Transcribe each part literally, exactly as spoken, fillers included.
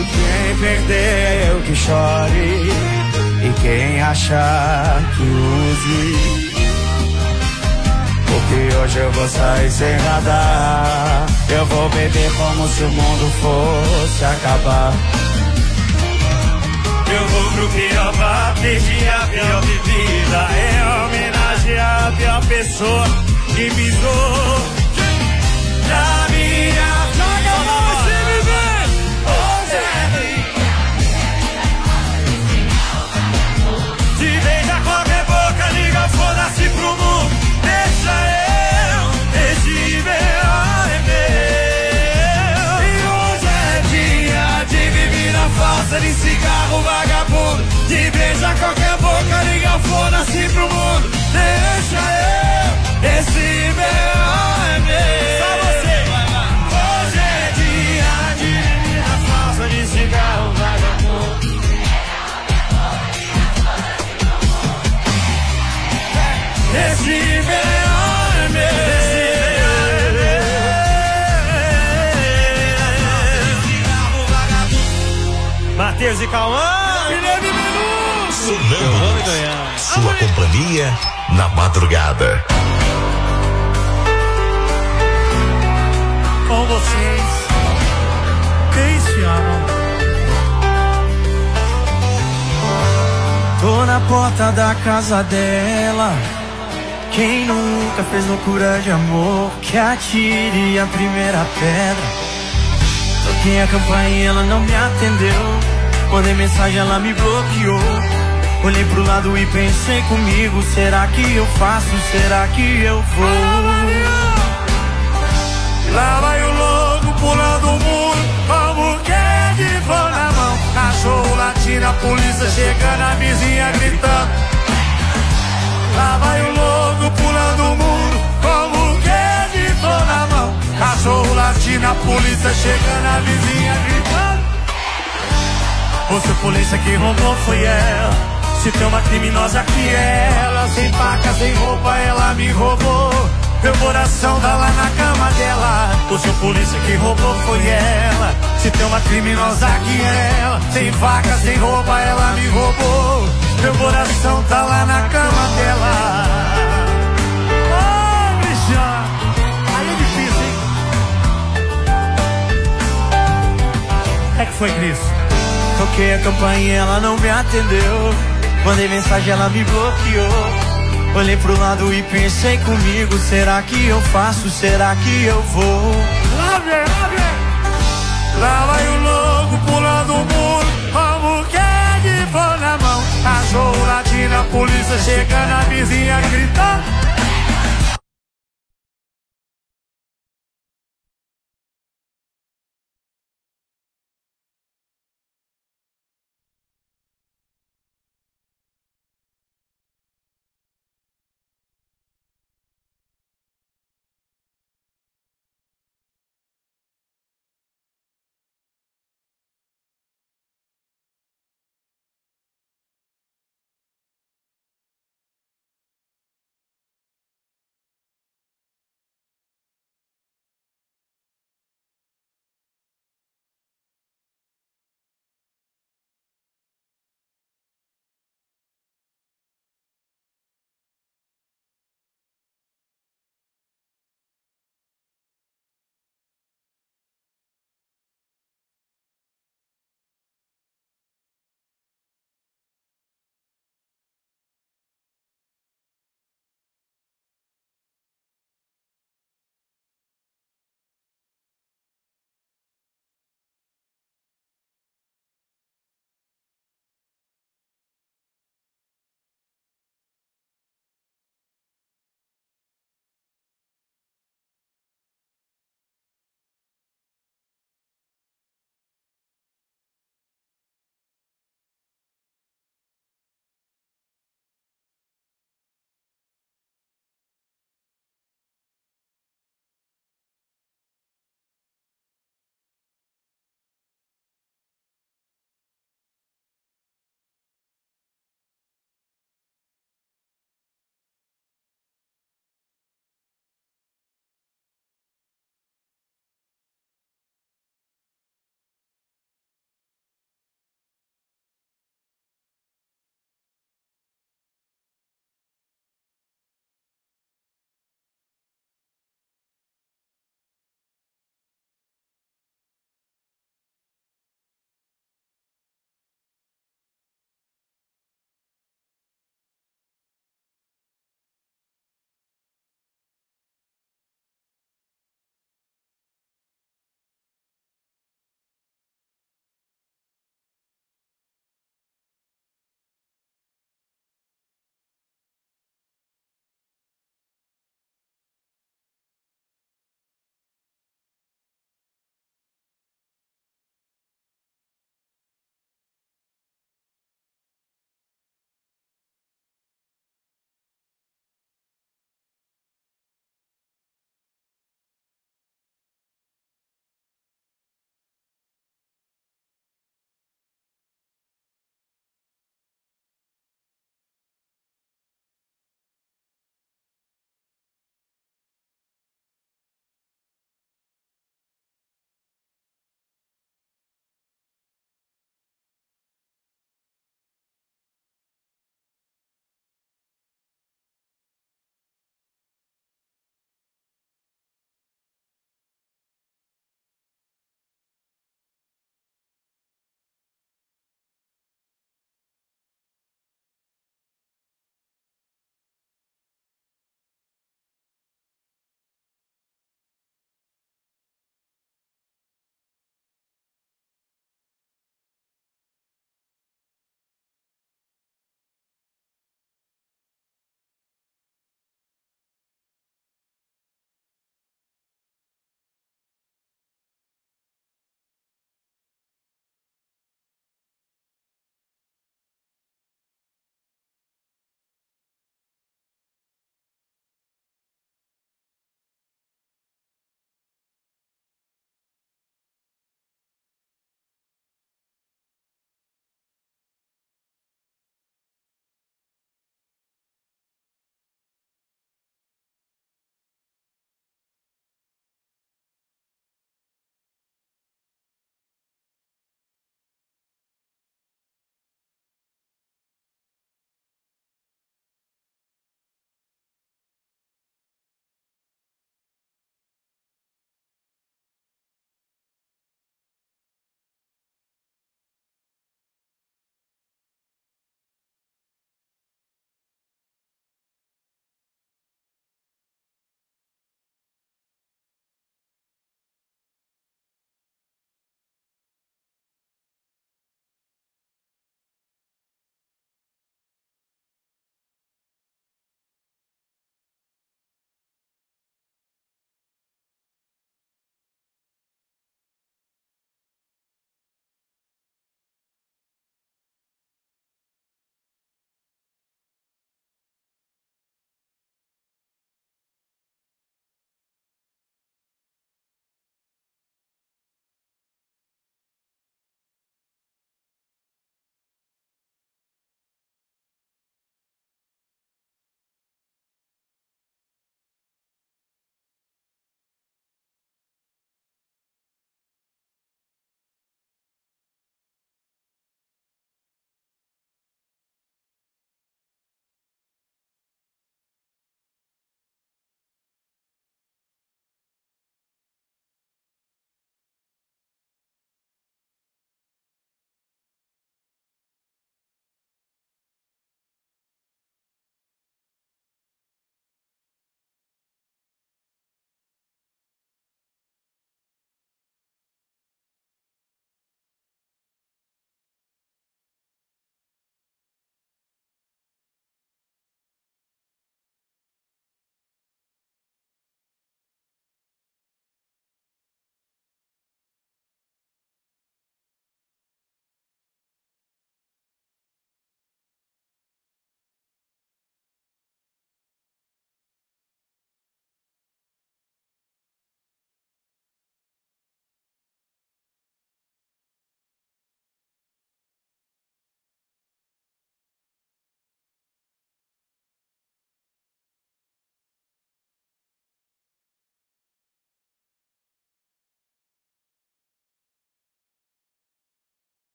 quem perdeu que chore, e quem achar que use. Porque hoje eu vou sair sem radar. Eu vou beber como se o mundo fosse acabar. Eu vou pro pior bar, pedir a pior bebida, em homenagem à pior pessoa que pisou na minha vida. Você me vê hoje é te beija qualquer boca, liga, foda-se pro mundo. Deixa eu, esse meu é meu. E hoje é dia de bebida falsa, de cigarro vagabundo, de beijar qualquer boca, liga, foda-se pro mundo. Deixa eu, esse meu é meu. Só você, vai lá. Hoje é dia de bebida falsa, de cigarro vagabundo. Esse meu é meu. Matheus e Cauã, Guilherme Menu, Sonando sua companhia na madrugada. Com vocês, quem se ama? Tô na porta da casa dela. Quem nunca fez loucura de amor, que atire a primeira pedra. Toquei a campainha, ela não me atendeu. Mandei mensagem, ela me bloqueou. Olhei pro lado e pensei comigo, será que eu faço, será que eu vou? Lá vai o louco pulando o muro, como quer de pão na mão. Cachorro latindo, a polícia chegando, a vizinha gritando. Lá vai o louco pulando o muro, como que de pão na mão. Cachorro latindo, a polícia chegando, a vizinha gritando. Você polícia que roubou foi ela. Se tem uma criminosa que é ela. Sem faca, sem roupa, ela me roubou. Meu coração tá lá na cama dela. Você polícia que roubou foi ela. Se tem uma criminosa que é ela. Sem faca, sem roupa, ela me roubou. Meu coração tá lá na cama dela. Ô, bicha, aí é difícil, hein? É que foi, Cris? Toquei a campainha, ela não me atendeu. Mandei mensagem, ela me bloqueou. Olhei pro lado e pensei comigo, será que eu faço, será que eu vou? Lá vem, lá vem. Lá vai o louco pulando o muro, como que é de pão na mão. Cachorro latindo, a polícia chegando, a vizinha gritando.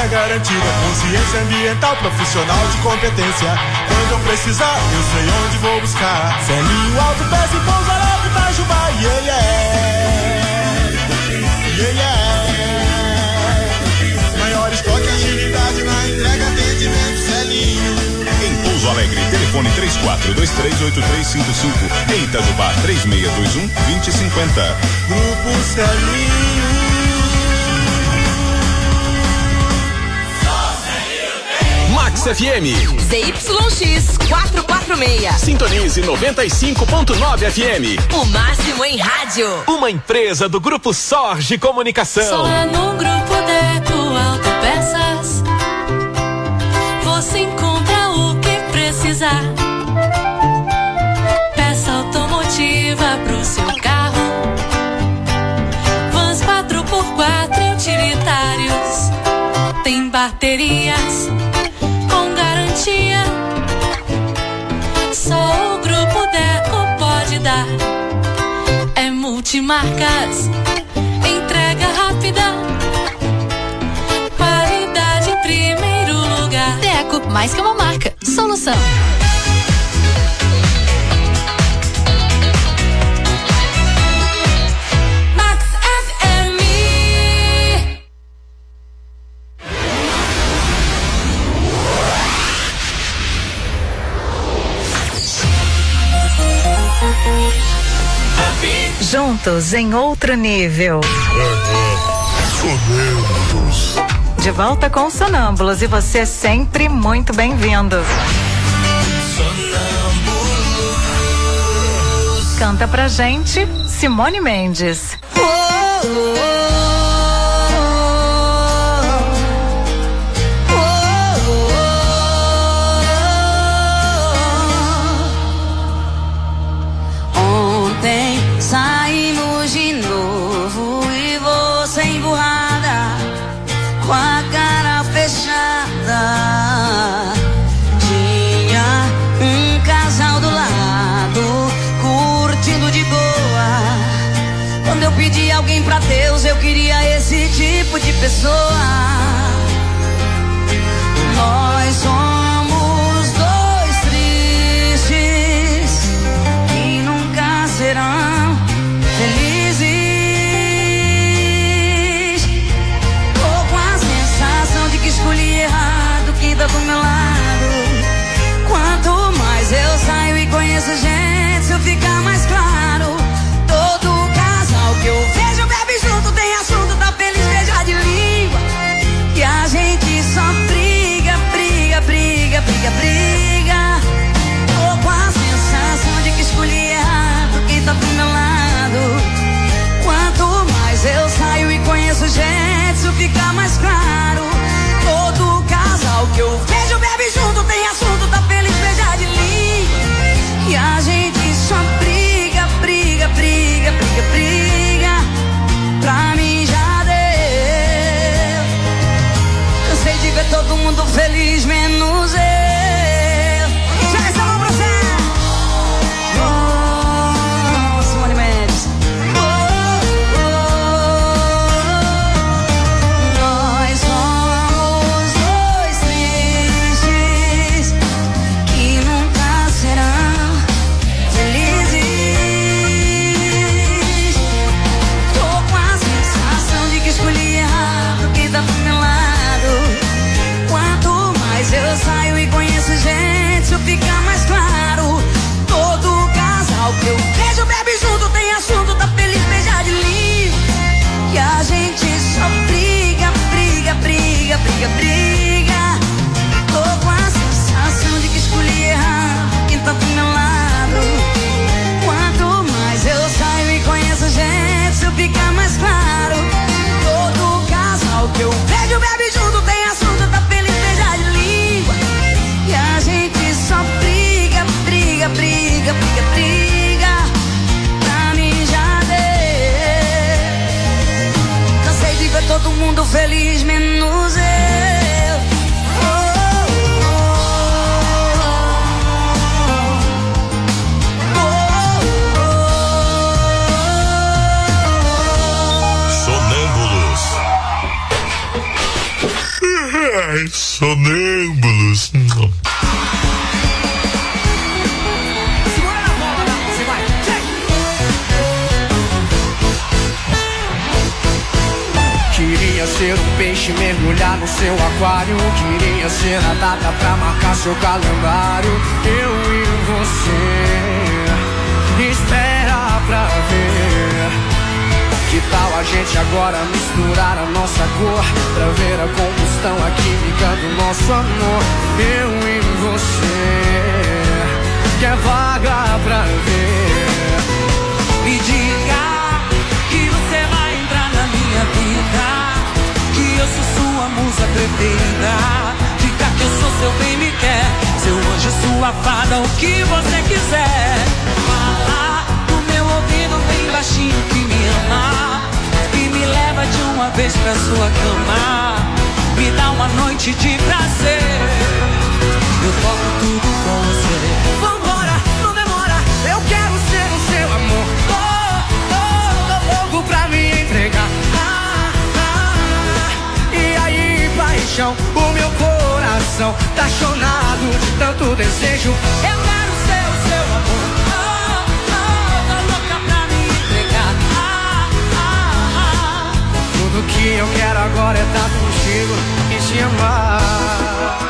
garantida. Consciência ambiental, profissional de competência. Quando eu precisar, eu sei onde vou buscar. Celinho Alto Peça e Pouso Alegre, Itajubá. Yeah, yeah. Yeah, yeah. Maior estoque, agilidade na entrega, atendimento, Celinho. Em Pouso Alegre, telefone três quatro dois três oito três cinco cinco. Em Itajubá, três seis dois um dois zero cinco zero. Grupo Celinho. Max F M. Z Y X quatrocentos e quarenta e seis. Sintonize noventa e cinco ponto nove F M. O máximo em rádio. Uma empresa do Grupo Sorge Comunicação. Só lá no Grupo Deco Autopeças você encontra o que precisar. Peça automotiva pro seu carro. Vans quatro por quatro e utilitários. Tem baterias com garantia. Só o Grupo Deco pode dar. É multimarcas, entrega rápida, qualidade em primeiro lugar. Deco, mais que uma marca, solução. Max F M. Juntos em outro nível. Sonâmbulos. De volta com Sonâmbulos e você sempre muito bem-vindo. Canta pra gente Simone Mendes. Ontem saímos de novo e você emburrada, com a cara fechada. Tinha um casal do lado, curtindo de boa. Quando eu pedi alguém pra Deus, eu queria esse tipo de pessoa. Nós somos dois tristes que nunca serão felizes. Tô com a sensação de que escolhi errado quem tá do meu lado. Quanto mais eu saio e conheço gente, isso fica mais claro. Todo casal que eu vejo bebe junto, tem assunto, tá feliz, beija de língua. E a gente só briga, briga, briga, briga, briga. Tô com a sensação de que escolhi errado quem tá do meu lado. Quanto mais eu saio e conheço gente, isso fica mais claro. Todo casal que eu vejo bebe junto, tem assunto, tá feliz, beija de língua. E a gente só briga, briga, briga, briga, briga. Pra mim já deu. Cansei de ver todo mundo feliz, menos eu. Já está no processo. Oh, Simone Mendes. Oh, oh, oh. Nós somos dois tristes que nunca serão felizes. Tô com a sensação de que escolhi errado quem tá do meu lado. Quanto mais eu saio e conheço gente, isso fica mais claro. Todo casal que eu vejo bebe junto, tem assunto, tá feliz, beija de língua. E a gente só briga, briga, briga, briga, briga. Tô com a sensação de que escolhi errado quem tá do meu lado. Quanto mais eu saio e conheço gente, isso fica mais claro. Todo casal que eu vejo bebe junto, tem assunto, tá feliz, beija de língua. E a gente só briga, briga, briga, briga, briga. Pra mim já deu. Cansei de ver todo mundo feliz, menos eu. Oh, oh, oh, oh. Sonâmbulos. sonâmbulos. Queria ser um peixe, mergulhar no seu aquário. Queria ser a data pra marcar seu calendário. Eu e você, espera pra ver. Que tal a gente agora misturar a nossa cor, pra ver a combustão, a química do nosso amor. Eu e você, que é vaga pra ver. Me diga que você vai entrar na minha vida, que eu sou sua musa preferida. Diga que eu sou seu bem me quer, seu anjo, sua fada, o que você quiser. Fala no meu ouvido bem baixinho que me ama e me leva de uma vez pra sua cama. Me dá uma noite de prazer, eu toco tudo com você. Vambora, não demora, eu quero ser o seu amor. Tô, tô, tô louco pra me entregar. Ah, ah, e aí, paixão, o meu coração tá chonado de tanto desejo. Eu quero ser o seu amor. Oh, oh, tô louca pra me entregar. Ah, ah, ah. Tudo que eu quero agora é estar contigo e te amar.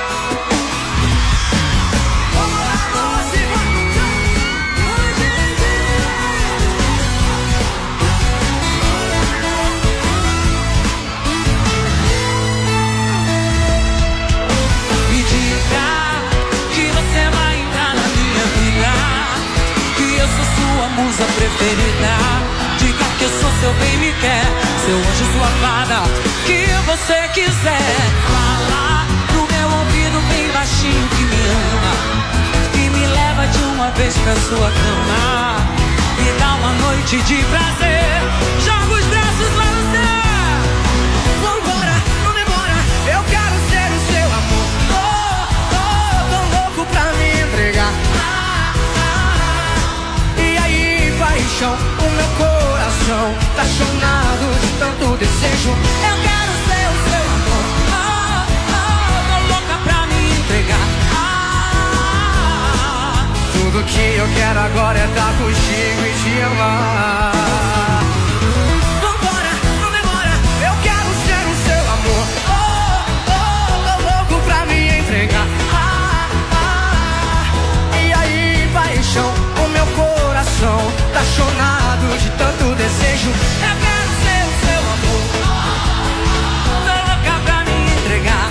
Musa preferida, diga que eu sou seu bem me quer, seu anjo, sua fada, que você quiser. Fala no meu ouvido bem baixinho que me ama e me leva de uma vez pra sua cama. Me dá uma noite de prazer, joga os braços lá no céu. Vambora, não demora, eu quero ser o seu amor. Tô, tô, tô louco pra me entregar. Paixão, o meu coração tá chonado de tanto desejo. Eu quero ser o seu amor. Oh, oh, tô louca pra me entregar. Ah, tudo que eu quero agora é estar contigo e te amar. Vambora, não demora, eu quero ser o seu amor. Oh, oh, tô louco pra me entregar. Ah, ah, e aí, paixão, o meu coração tá chonado de tanto desejo. Eu quero ser o seu amor. Tô louca pra me entregar.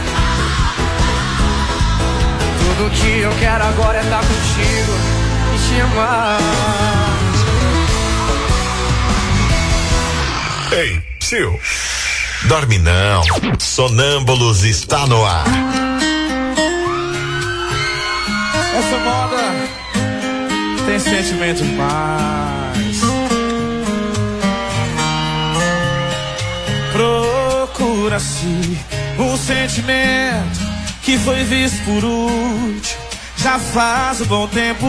Tudo que eu quero agora é estar contigo e te amar. Ei, Sil, dorme não. Sonâmbulos está no ar. Essa moda tem sentimento demais. Procura-se um sentimento que foi visto por último. Já faz um bom tempo.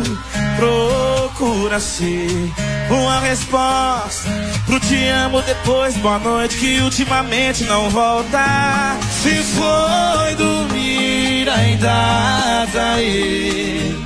Procura-se uma resposta pro te amo depois boa noite que ultimamente não volta. Se foi dormir ainda tá aí,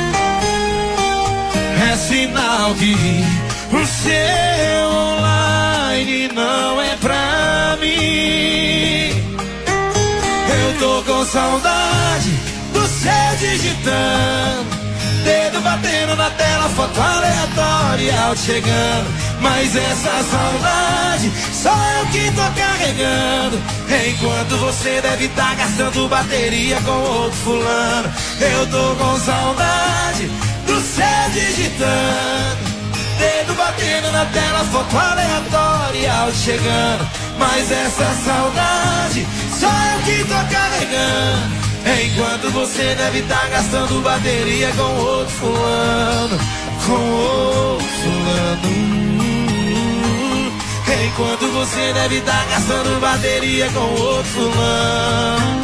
é sinal que o seu online não é pra mim. Eu tô com saudade do seu digitando, dedo batendo na tela, foto aleatória chegando. Mas essa saudade só eu que tô carregando, enquanto você deve estar gastando bateria com outro fulano. Eu tô com saudade do céu digitando, dedo batendo na tela, foto aleatória chegando. Mas essa saudade só eu que tô carregando, enquanto você deve estar gastando bateria com outro fulano. Com outro fulano. Enquanto você deve estar gastando bateria com outro fulano.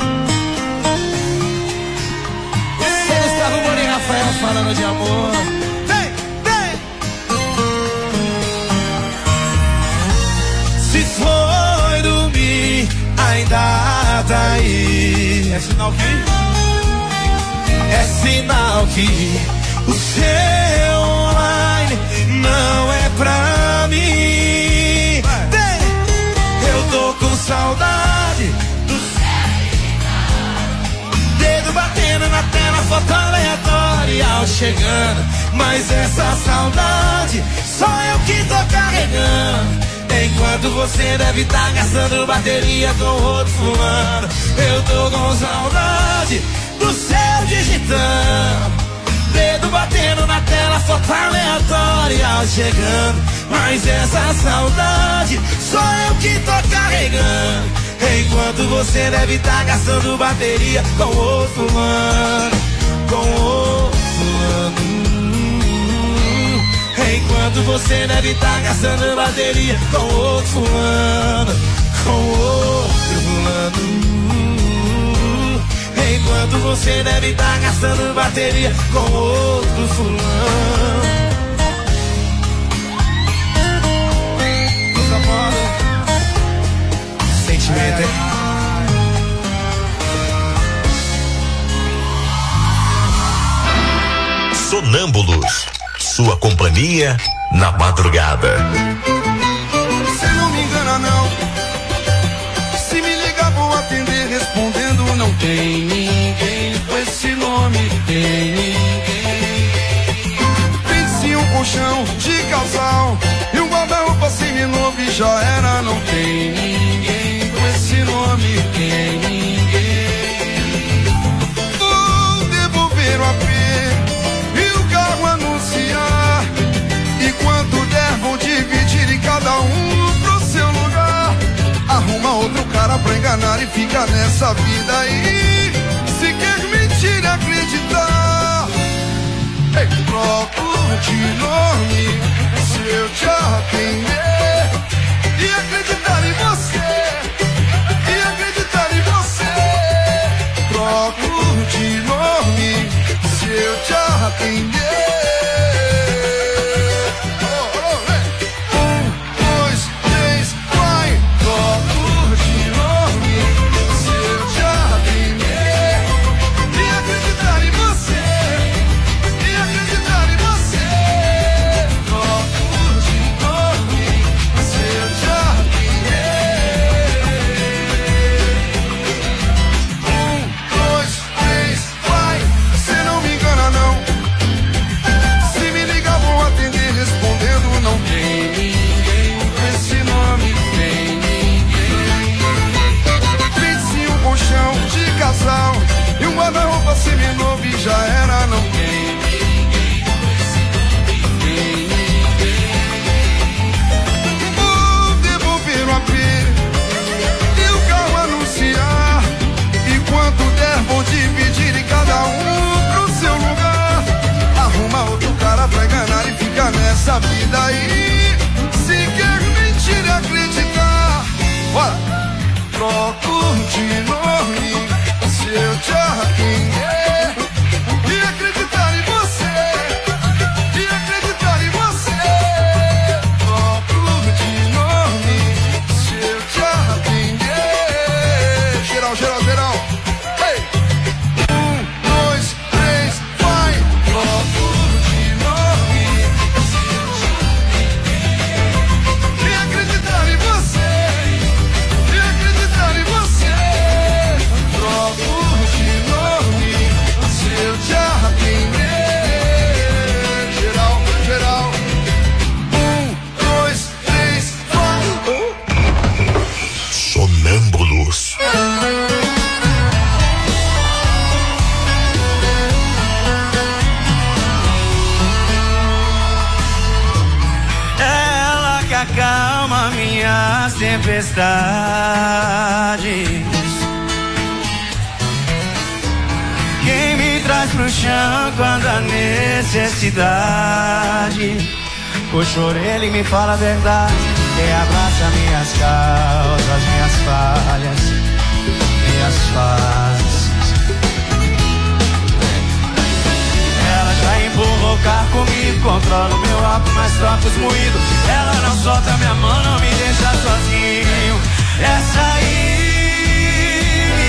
Gustavo Moura e Rafael falando de amor. Vem, vem. Se foi dormir, ainda tá aí. É sinal que? É sinal que o seu online não é pra mim. Tem. Eu tô com saudade do dedo batendo na tela, foto aleatória chegando. Mas essa saudade só eu que tô carregando. Enquanto você deve estar gastando bateria com outro fulano. Eu tô com saudade do seu digitando, dedo batendo na tela, foto aleatória chegando. Mas essa saudade só eu que tô carregando. Enquanto você deve estar gastando bateria com outro fulano, com outro fulano. Enquanto você deve estar gastando bateria com outro fulano, com outro fulano. Enquanto você deve estar gastando bateria com outro fulano. Coisa boa. Sentimento é. Sonâmbulos, sua companhia na madrugada. Você não me engana não. Se me ligar vou atender respondendo. Não tem ninguém com esse nome, tem ninguém. Pense um colchão de casal e um guarda-roupa seminovo e já era. Não tem ninguém com esse nome, tem ninguém. Vou devolver o A P e o carro anunciar. E quanto der vão dividir e cada um pro seu lugar. Arruma outro cara pra enganar e fica nessa vida aí. Se quer mentir e acreditar, ei, troco de nome se eu te arrepender. E acreditar em você, e acreditar em você. Troco de nome se eu te arrepender. E um guarda-roupa seminovo e já era. Não tem ninguém com esse nome, tem ninguém. Vou devolver o A P e o carro anunciar. E quanto der vou dividir e cada um pro seu lugar. Arruma outro cara pra enganar e fica nessa vida aí. Se quer mentir e acreditar, bora. Troco de nome se eu te arrepender. E acreditar em você, e acreditar em você. Troco de nome se eu te arrepender. Geral, geral, geral. Ei. Um, dois, três, vai. Troco de nome se eu te arrepender. E acreditar em você, e acreditar em você. Troco de nome se eu te arrepender. Geral, geral. Um, dois, três, quatro. Sonâmbulos. Ela que acalma minhas tempestades, quem me traz pro chão quando a necessidade puxa a orelha e me fala a verdade. Quem abraça minhas causas, minhas falhas, minhas faces. Ela já empurrou o carro comigo, controla o meu álcool, mas troca os moídos. Ela não solta minha mão, não me deixa sozinho. Essa aí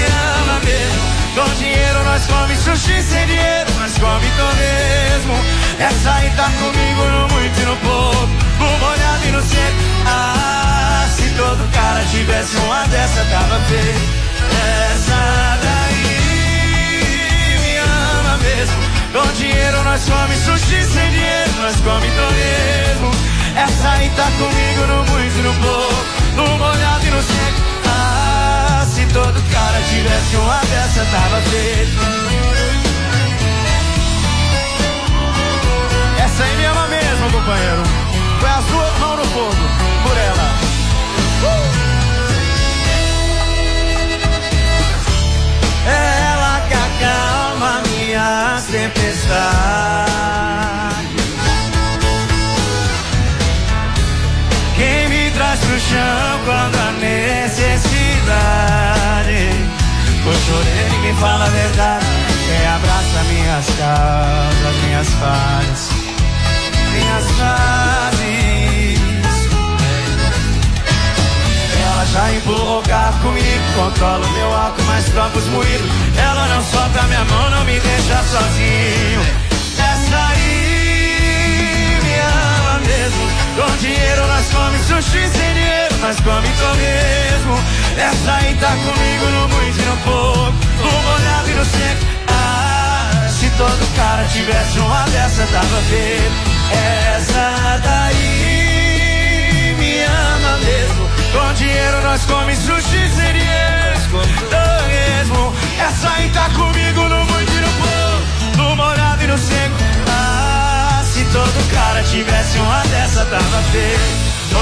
mesmo. Com dinheiro nós come sushi, sem dinheiro nós come torresmo. Essa aí tá comigo no muito e no pouco, no molhado e no seco. Ah, se todo cara tivesse uma dessa tava feio. Essa daí me ama mesmo. Com dinheiro nós come sushi, sem dinheiro nós come torresmo. Essa aí tá comigo no muito e no pouco, no molhado e no seco. Ah, se todo cara tivesse uma dessa tava feito. Essa aí me ama mesmo, companheiro. Põe as duas mãos no fogo por ela. uh! Ela que acalma minhas tempestades, quem me traz pro chão quando há necessidade. Quando chorei ninguém fala a verdade, quem abraça minhas causas, minhas falhas, minhas fases. Ela já empurrou o carro comigo, controla o meu álcool, mas troca os moídos. Ela não solta minha mão, não me deixa sozinho. Essa aí me ama mesmo. Com dinheiro nós come sushi, sem dinheiro nós come torresmo. Essa aí tá comigo no muito e no pouco, no molhado e no seco. Ah, se todo cara tivesse uma dessa tava feito. Essa daí me ama mesmo. Com dinheiro nós come sushi, sem dinheiro nós come torresmo. Essa aí tá comigo no muito e no pouco, no molhado e no seco. Ah, se todo cara tivesse uma dessa tava feito. Oh,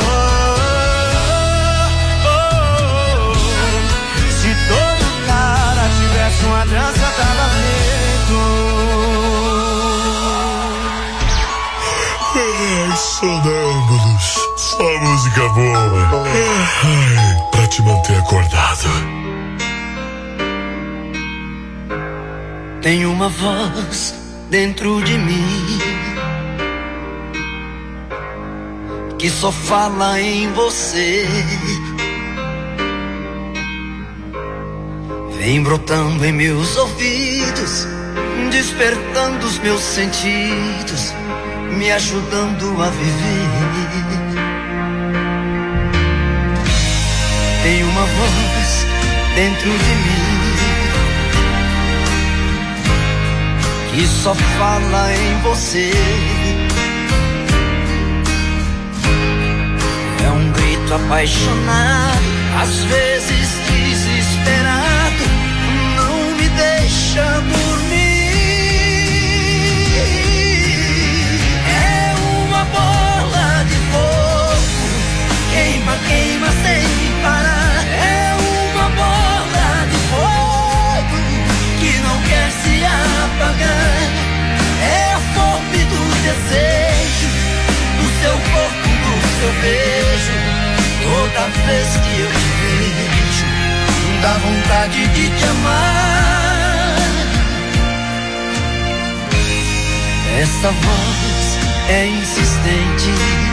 oh, oh, oh. Se todo cara tivesse uma dança tava feito. Ai, sonâmbulos, só música boa. Ai, pra te manter acordado. Tem uma voz dentro de mim que só fala em você. Vem brotando em meus ouvidos, despertando os meus sentidos, me ajudando a viver. Tem uma voz dentro de mim que só fala em você. É um grito apaixonado, às vezes desesperado, não me deixa dormir. É uma bola de fogo, queima, queima sem parar. É uma bola de fogo que não quer se apagar. É a fome do desejo, do seu corpo, do seu beijo. Toda vez que eu te vejo, dá vontade de te amar. Essa voz é insistente,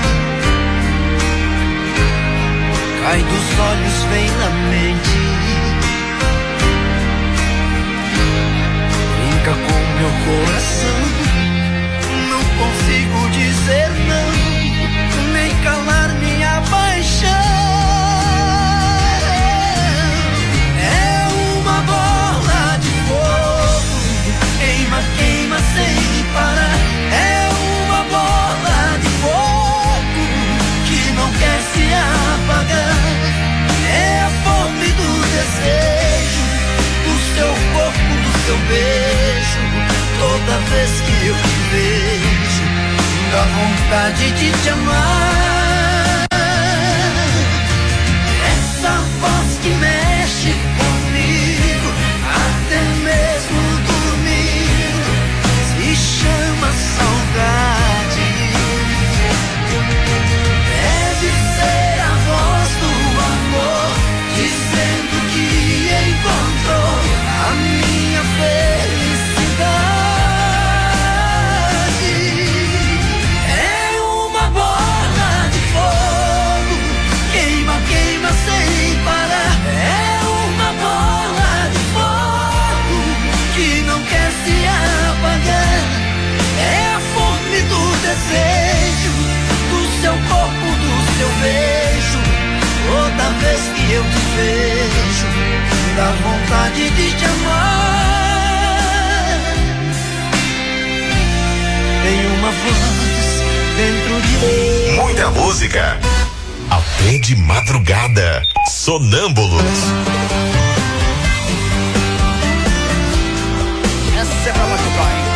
cai dos olhos, vem na mente, brinca com meu coração. Não consigo dizer não, nem calar minha paixão. É uma bola de fogo, queima, queima sem parar. É uma bola de fogo que não quer se apagar. É a fome do desejo, do seu corpo, do seu beijo. Toda vez que eu te vejo, dá vontade de te amar. Essa voz que mexe comigo, até mesmo dormindo, se chama saudade. Deve ser a voz do amor, dizendo que encontrou a minha felicidade. É uma bola de fogo, queima, queima sem parar. É uma meu desfecho, da vontade de te amar. Tem uma voz dentro de mim. Muita música. Até de madrugada. Sonâmbulos. Essa é pra machucar, hein?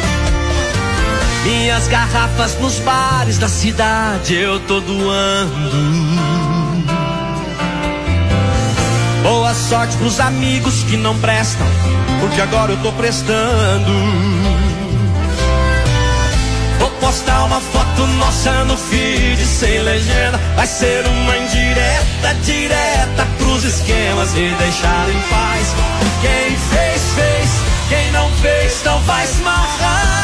Minhas garrafas nos bares da cidade eu tô doando. Boa sorte pros amigos que não prestam, porque agora eu tô prestando. Vou postar uma foto nossa no feed sem legenda. Vai ser uma indireta, direta pros esquemas e deixar em paz. Quem fez, fez. Quem não fez, não vai se marrar.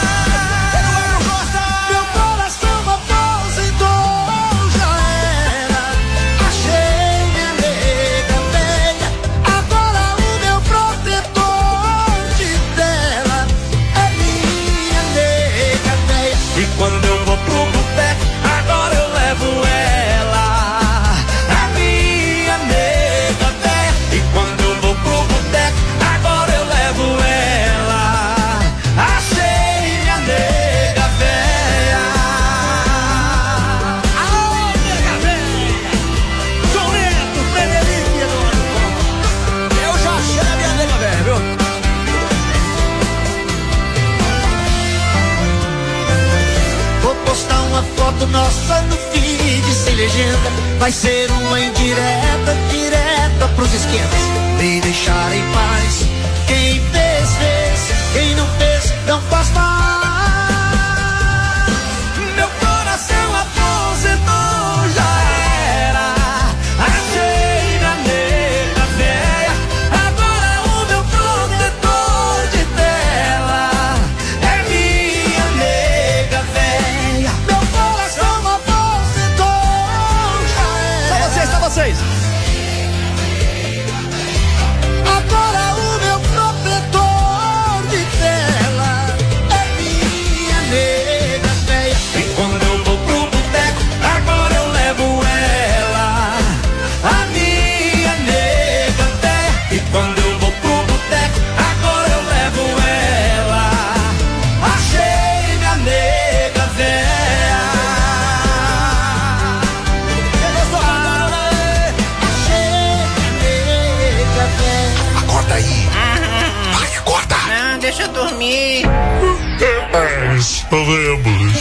Meu coração aposentou, já era. Achei minha nega velha. Agora o meu protetor de tela é minha nega velha. E quando eu vou pro boteco, agora eu levo ela, a minha nega velha. E quando eu vou pro boteco, agora eu levo ela, achei minha nega velha. Alô, nega velha. João Neto, Frederico e Eduardo Costa. Eu já achei a minha nega velha, viu? Vou postar uma foto nossa no feed sem legenda. Vai ser uma indireta, direta pros esquemas e deixar em paz. Quem fez, fez. Quem não fez, não faz mais. Meu coração aposentou, já era. Achei minha nega velha. Agora o meu protetor de tela é minha nega velha. Meu coração aposentou, já era. Só vocês, só vocês. Agora o meu protetor de tela é minha nega velha. E quando eu vou pro boteco, agora eu levo ela, a minha nega velha. E quando eu vou pro boteco, agora eu levo ela, achei minha nega velha. Achei minha nega velha. Acorda aí. Vai, acorda. Não, deixa eu dormir. Sonâmbulos.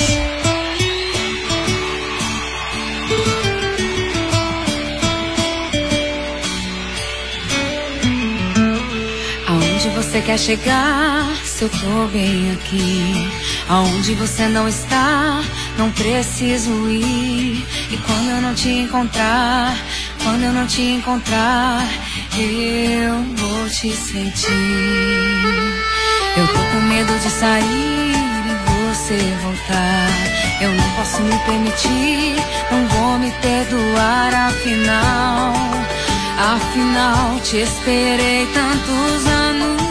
Aonde você quer chegar, se eu tô bem aqui? Aonde você não está, não preciso ir. E quando eu não te encontrar, quando eu não te encontrar, eu vou te sentir. Eu tô com medo de sair e você voltar. Eu não posso me permitir, não vou me perdoar, afinal. Afinal, te esperei tantos anos.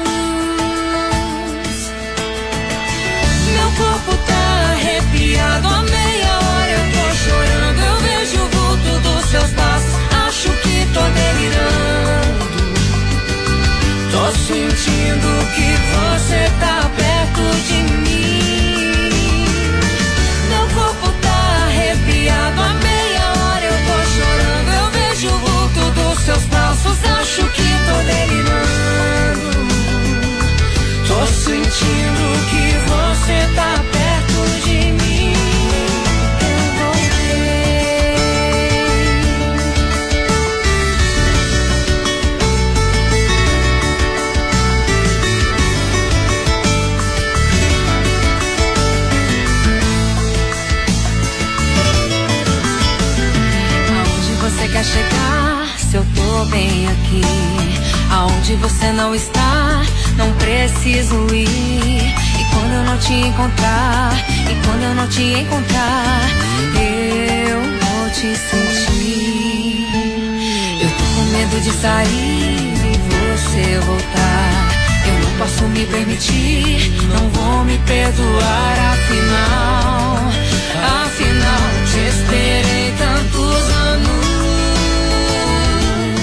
Meu corpo tá arrepiado, a meia hora eu tô chorando. Eu vejo o vulto dos seus passos, acho que tô delirando. Tô sentindo que você tá perto de mim. Meu corpo tá arrepiado, a meia hora eu tô chorando. Eu vejo o vulto dos seus braços, acho que tô delirando. Tô sentindo que você tá perto de mim. Eu Aonde você quer chegar, se eu tô bem aqui? Aonde você não está, não preciso ir. E quando eu não te encontrar, e quando eu não te encontrar, eu vou te sentir. Eu tô com medo de sair e você voltar. Eu não posso me permitir, não vou me perdoar, afinal. Afinal, te esperei tantos anos.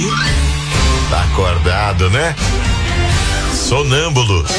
Tá acordado, né? Sonâmbulos.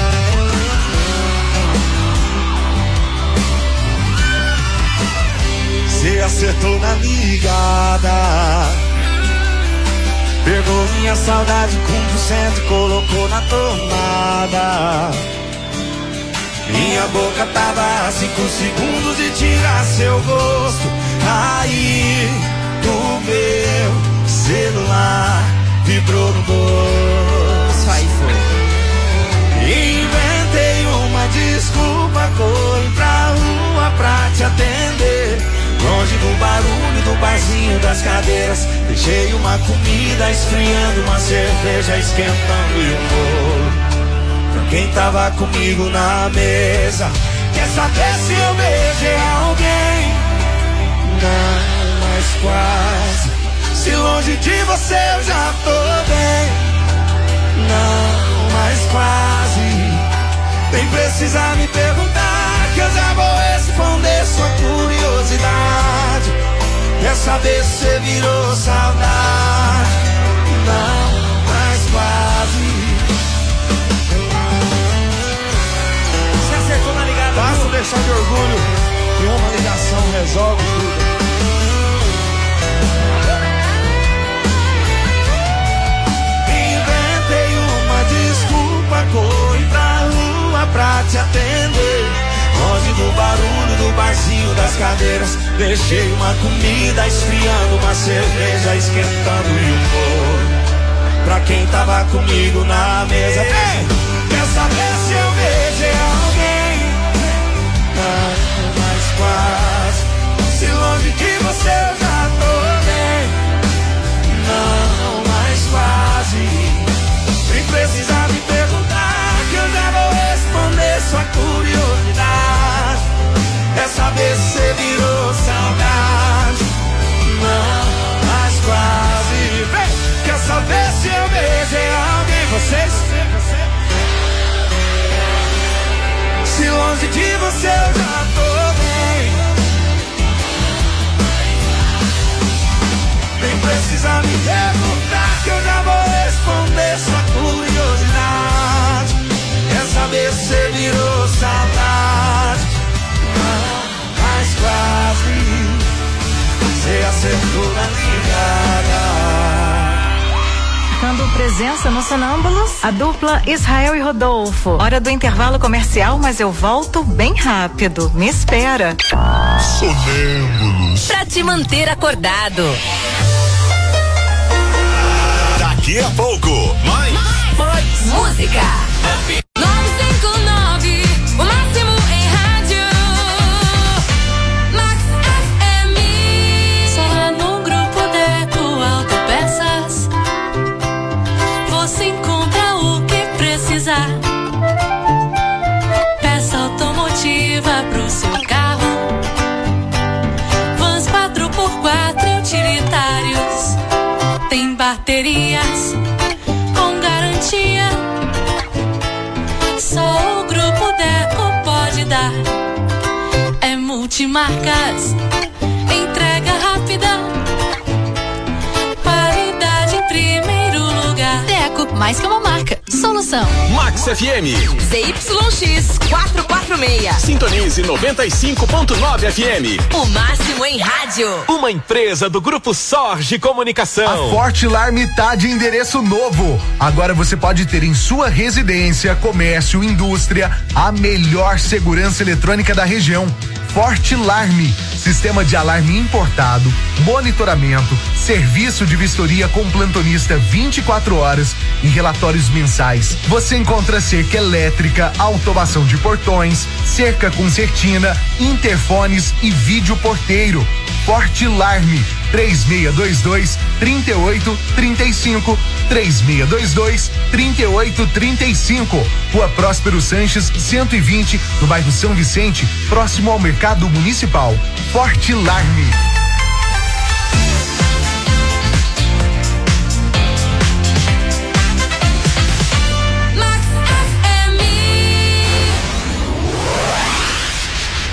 Você acertou na ligada, pegou minha saudade com por cento e colocou na tomada. Minha boca tava a cinco segundos de tirar seu gosto. Aí o meu celular vibrou no bolso. Aí foi. Inventei uma desculpa, corri pra rua pra te atender. Longe do barulho do barzinho das cadeiras, deixei uma comida esfriando, uma cerveja esquentando e um bolo pra quem tava comigo na mesa. Quer saber se eu beijei alguém? Não, mas quase. Se longe de você eu já tô bem. Não, mas quase. Nem precisa me perguntar, que eu já vou responder sua curiosidade. Quer saber se você virou saudade? Não, mas quase. Você acertou na ligada. Basta deixar de orgulho que uma ligação resolve tudo. Inventei uma desculpa, corri pra rua pra te atender. Longe do barulho do barzinho das cadeiras, deixei uma comida esfriando, uma cerveja esquentando e um bolo pra quem tava comigo na mesa. Ei, quer saber se eu beijei alguém? Não, mas quase. Se longe de você eu já tô bem. Não, mas quase. Nem precisa me perguntar, que eu já vou responder sua curiosidade. É saber se você virou saudade. Não, mas quase. Vem, quer saber se eu beijei alguém? Vocês? Se longe de você eu já tô bem. Nem precisa me perguntar, que eu já vou responder sua curiosidade. Quer saber se você virou saudade? Não, mas quase. Você acertou na ligada. Marcando presença no Sonâmbulos, a dupla Israel e Rodolfo. Hora do intervalo comercial, mas eu volto bem rápido. Me espera. Sonâmbulos. Pra te manter acordado. Daqui a pouco, mais, mais, mais. Música. nove cinco nove, o máximo em rádio. Max F M. Só lá no grupo Deco Autopeças você encontra o que precisar. Peça automotiva pro seu carro. Vans quatro por quatro utilitários. Tem baterias com garantia. Só o grupo Deco pode dar. É multimarcas, entrega rápida, qualidade em primeiro lugar. Deco, mais que uma marca, solução. Max F M. Z Y X quatrocentos e quarenta e seis. Sintonize noventa e cinco ponto nove F M. O máximo em rádio. Uma empresa do Grupo Sorge Comunicação. A Fortilarme tá de endereço novo. Agora você pode ter em sua residência, comércio, indústria, a melhor segurança eletrônica da região. Fortilarme, sistema de alarme importado, monitoramento, serviço de vistoria com plantonista vinte e quatro horas e relatórios mensais. Você encontra cerca elétrica, automação de portões, cerca com certina, interfones e vídeo porteiro. Fortilarme, três seis dois dois, três oito três cinco, três seis dois dois, três oito três cinco. Rua Próspero Sanches, cento e vinte, no bairro São Vicente, próximo ao Mercado Municipal. Fortilarme.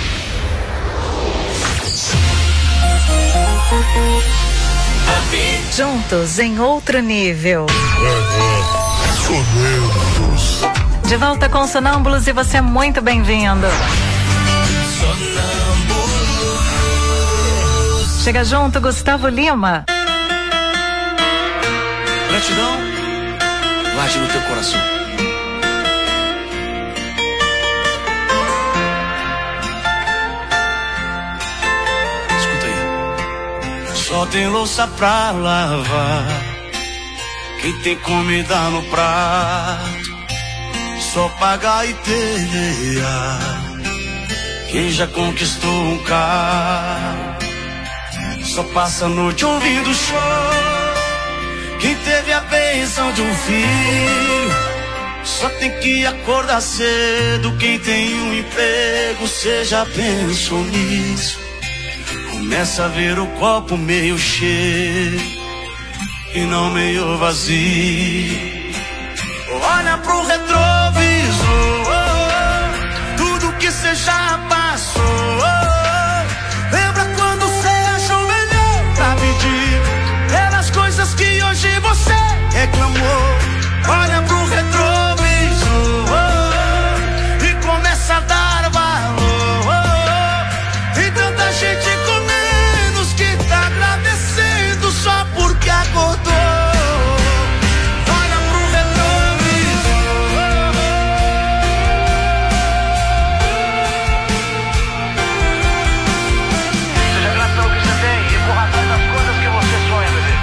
Happy Juntos em outro nível. De volta com Sonâmbulos e você é muito bem-vindo. Chega junto, Gustavo Lima. Gratidão late no teu coração. Escuta aí. Só tem louça pra lavar, quem tem comida no prato, só pagar e pelear. Quem já conquistou um carro, só passa a noite ouvindo show. Quem teve a bênção de um filho, só tem que acordar cedo. Quem tem um emprego, cê já pensou nisso? Começa a ver o copo meio cheio e não meio vazio. Olha pro retrovisor, tudo que cê já passou. Lembra quando cê achou melhor pra pedir pelas coisas que hoje você reclamou? Olha pro retrovisor e começa a dar valor. Tem tanta gente com menos que tá agradecendo só porque acordou. Olha pro retrovisor. Seja grato pelo que você tem e corra atrás das coisas que você sonha, bebê.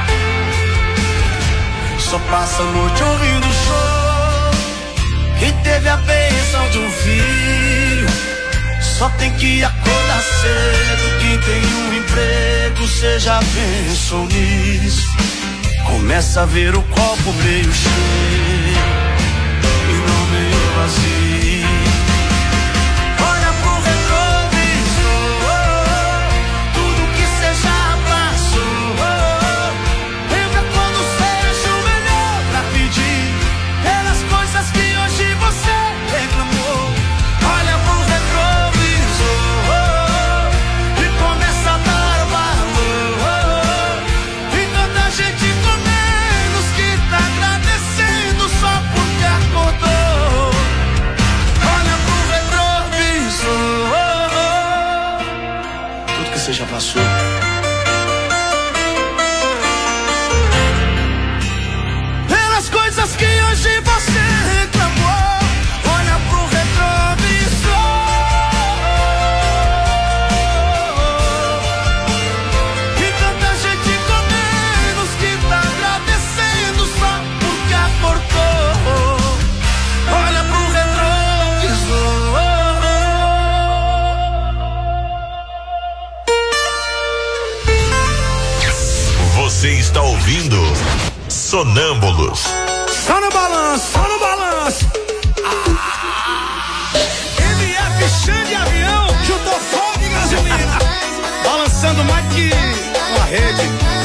Só passa a noite ouvindo show. Quem teve a bênção de um filho, só tem que acordar cedo. Quem tem um emprego, cê já pensou nisso? Começa a ver o copo meio cheio e não meio vazio. Olha pro retrovisor, tudo que cê já passou. Lembra quando cê achou melhor pra pedir pelas coisas que hoje você reclamou? Olha pro retrovisor e começa a dar valor. Tem tanta gente com menos que tá agradecendo só porque acordou. Olha pro retrovisor, tudo que você já passou. Pelas coisas que hoje você reclamou. Olha pro retrovisor. E tanta gente com menos que tá agradecendo só porque acordou. Olha pro retrovisor. Você está ouvindo Sonâmbulos. Só no balanço, só no balanço. Ah. M F Xande Avião, juntou fogo e gasolina. Balançando mais que uma rede.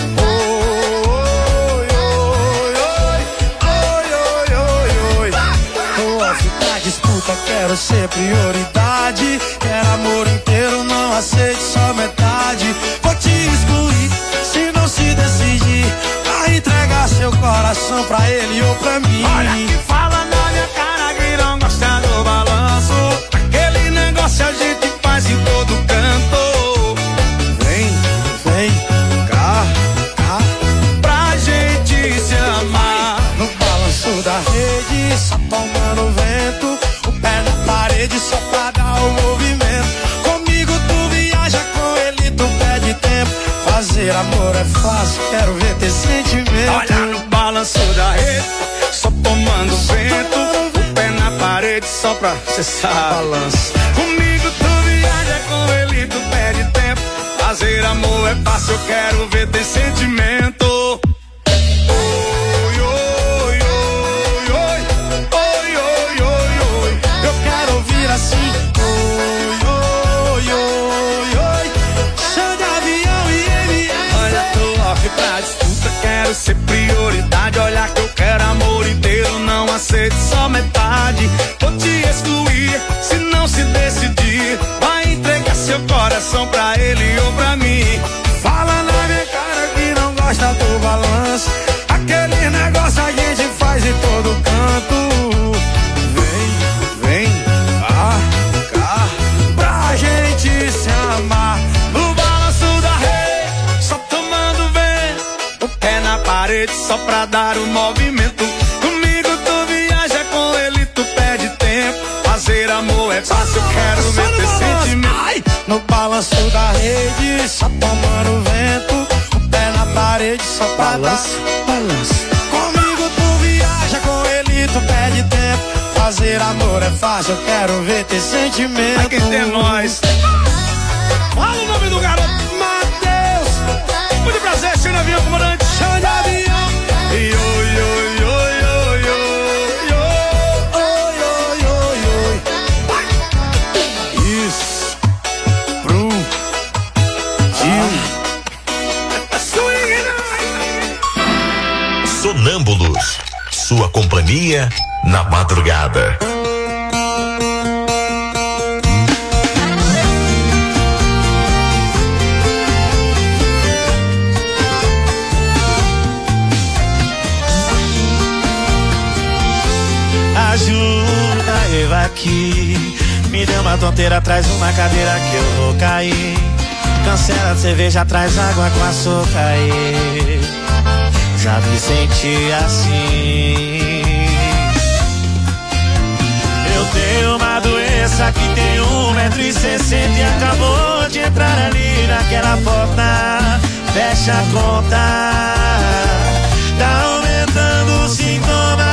Oi, oi, oi, oi, oi, oi. Tô off pra disputa, quero ser prioridade. Quero amor inteiro, não aceito só metade. Vou te excluir se não se decidir. Vai entregar seu coração pra ele ou pra mim. Olha que fala na minha cara que não gosta do balanço. Aquele negócio a gente faz em todo canto. Vem, vem cá, cá, pra gente se amar. No balanço da rede, só tomando vento. O pé na parede só pra dar o movimento. Comigo tu viaja, com ele tu perde tempo. Fazer amor é fácil, quero ver ter sentimento. Olha no balanço da rede, só tomando vento. O pé na parede só pra cessar balanço. Comigo tu viaja, com ele tu perde tempo. Fazer amor é fácil, eu quero ver ter sentimento. Oi, oi, oi, oi, oi, oi, oi, oi. Eu quero ouvir assim. Oi, oi, oi, oi. Xande Avião e M F. Olha, tô off pra disputa, quero ser prioridade. Olha que eu quero amor inteiro, não aceito só metade. Vou te excluir se não se decidir. Vai entregar seu coração pra ele ou pra mim. Fala na minha cara que não gosta do balanço. balança. Aquele negócio a gente faz em todo canto. Vem, vem, ah, cá, pra gente se amar. No balanço da rede, só tomando vento, o pé na parede só pra dar o movimento. Comigo tu viaja, com ele tu perde tempo. Fazer amor é fácil, quero ver teu sentimento. Ai! No balanço da rede, só tomando vento, o pé na parede só pra balança, dar balança. Comigo tu viaja, com ele tu perde tempo. Fazer amor é fácil, eu quero ver teu sentimento. Ai, quem tem nós. Fala o nome do garoto, Matheus. Muito prazer, Xande Avião, comandante Xande Avião. Oi, oi, oi, oi, oi, oi, oi, oi, oi, oi. Isso. Pro. Tio. Sonâmbulos, sua companhia na madrugada. Ajuda eu aqui, me dê uma tonteira, traz uma cadeira que eu vou cair. Cancela a cerveja, traz água com açúcar aí. Já me senti assim. Eu tenho uma doença que tem um metro e sessenta e acabou de entrar ali naquela porta. Fecha a conta, tá aumentando os sintomas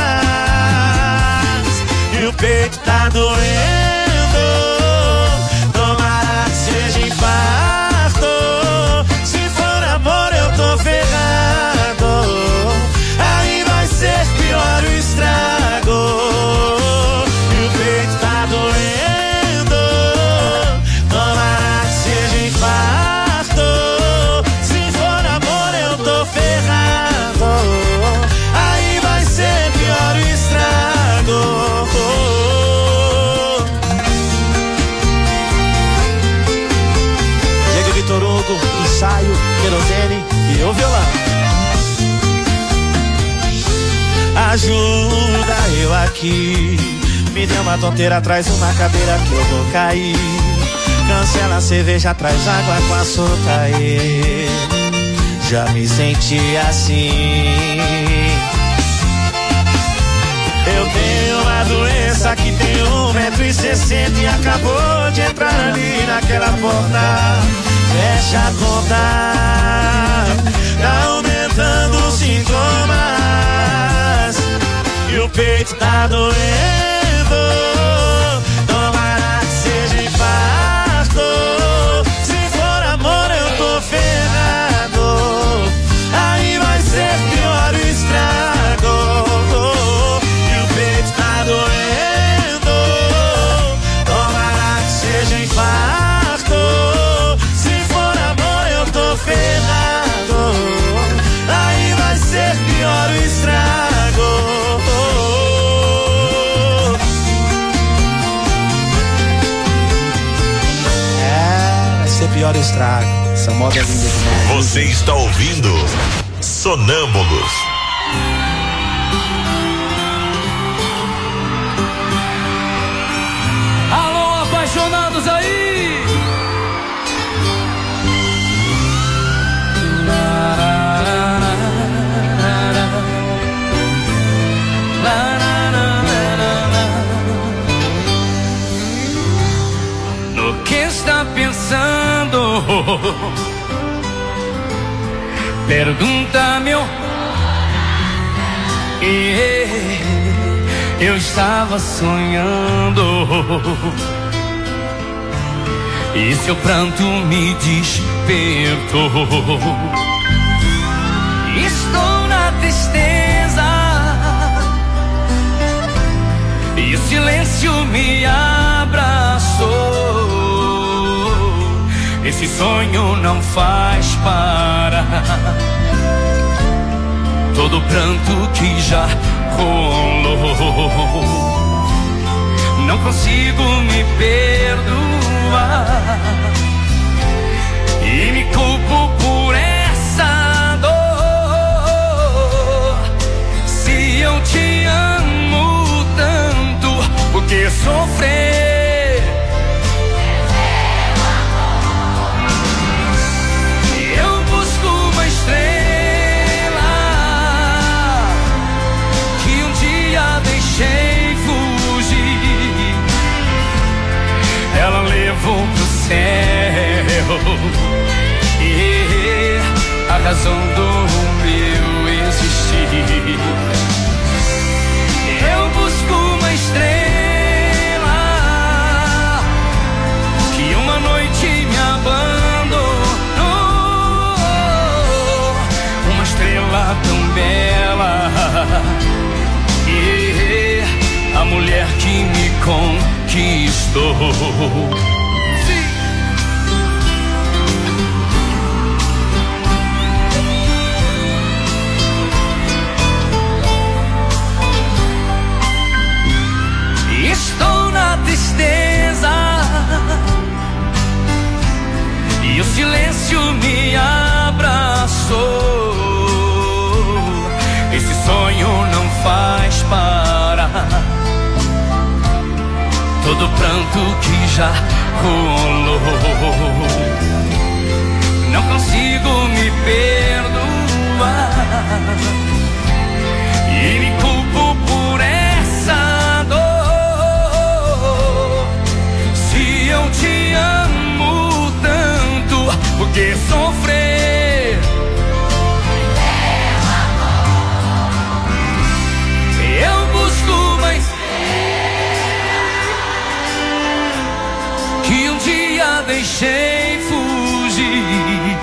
e o peito tá doendo. Tomara que seja infarto. Se for amor eu tô ferrado. Aí vai ser pior o estrago. E o peito tá doendo. Tomara que seja infarto. Se for amor eu tô ferrado. Aí vai ser pior o estrago. Diego Vitor Hugo, ensaio, querosene e o violão. Ajuda eu aqui, me dê uma tonteira, traz uma cadeira que eu vou cair. Cancela a cerveja, traz água com açúcar aí. Já me senti assim. Eu tenho uma doença que tem um metro e sessenta e acabou de entrar ali naquela porta. Fecha a conta, tá aumentando os sintomas e o peito tá doendo. Tomara que seja infarto. Se for amor eu tô ferrado. Aí vai ser pior o estrago. E o peito tá doendo. Tomara que seja infarto. Se for amor eu tô ferrado. Aí vai ser pior o estrago. Pior estrago, essa moda é linda demais. Você está ouvindo Sonâmbulos. Alô, apaixonados aí! No que está pensando? Pergunta-me, eu estava sonhando e seu pranto me despertou. Estou na tristeza e o silêncio me abraçou. Esse sonho não faz parar todo o pranto que já rolou. Não consigo me perdoar e me culpo por essa dor. céu e a razão do meu existir. Eu busco uma estrela que uma noite me abandonou, uma estrela tão bela e a mulher que me conquistou. Estou na tristeza e o silêncio me abraçou. Esse sonho não faz parar todo pranto que já rolou. Não consigo me perdoar e me culpo por essa dor. Se eu te amo tanto, por que sofrer? Eu busco mais que um dia deixei fugir.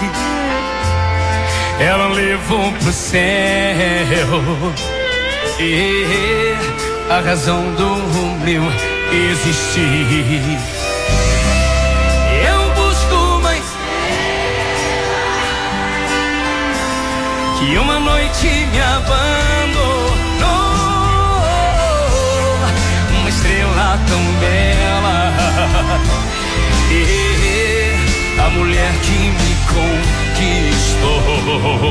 Ela levou pro céu e a razão do meu existir. Eu busco mais que uma noite me abandonou, uma estrela tão bela e a mulher que me conquistou.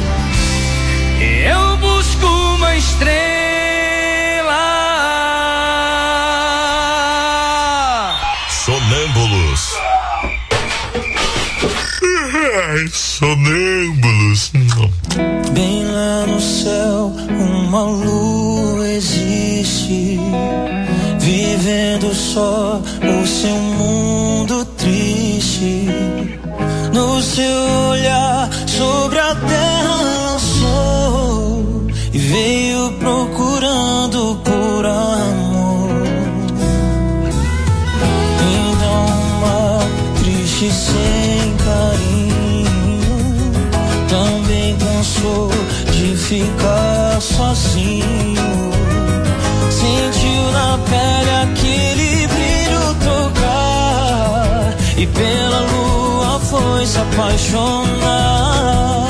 Eu busco uma estrela. Sonâmbulos. Ai, sonâmbulos. Bem lá no céu, uma lua existe, vivendo só o seu mundo triste. No seu olhar sobre a terra lançou e veio procurando por amor. Então uma triste sem carinho também cansou de ficar sozinho. Sentiu na pele aquele brilho tocar e pela lua foi se apaixonar.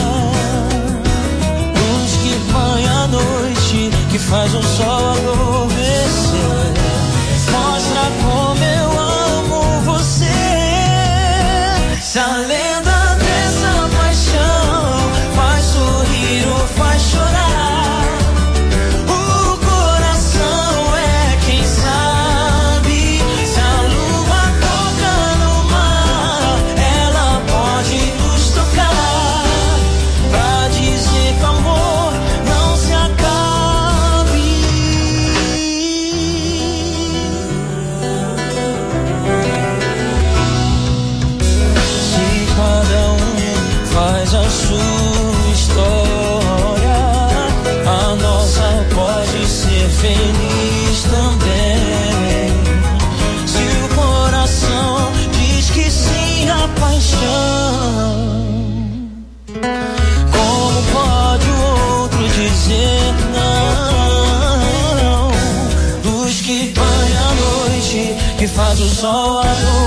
Luz que banha a noite, que faz o sol adormecer, mostra como eu amo você. Se a lenda dessa paixão faz sorrir ou faz chorar, o coração é quem sabe. Se a lua toca no mar, ela pode nos tocar pra dizer que o amor não se acabe. Se cada um faz a sua história, a nossa pode ser feliz também. Se o coração diz que sim à paixão, como pode o outro dizer não? Luz que banha a noite, que faz o sol adormecer,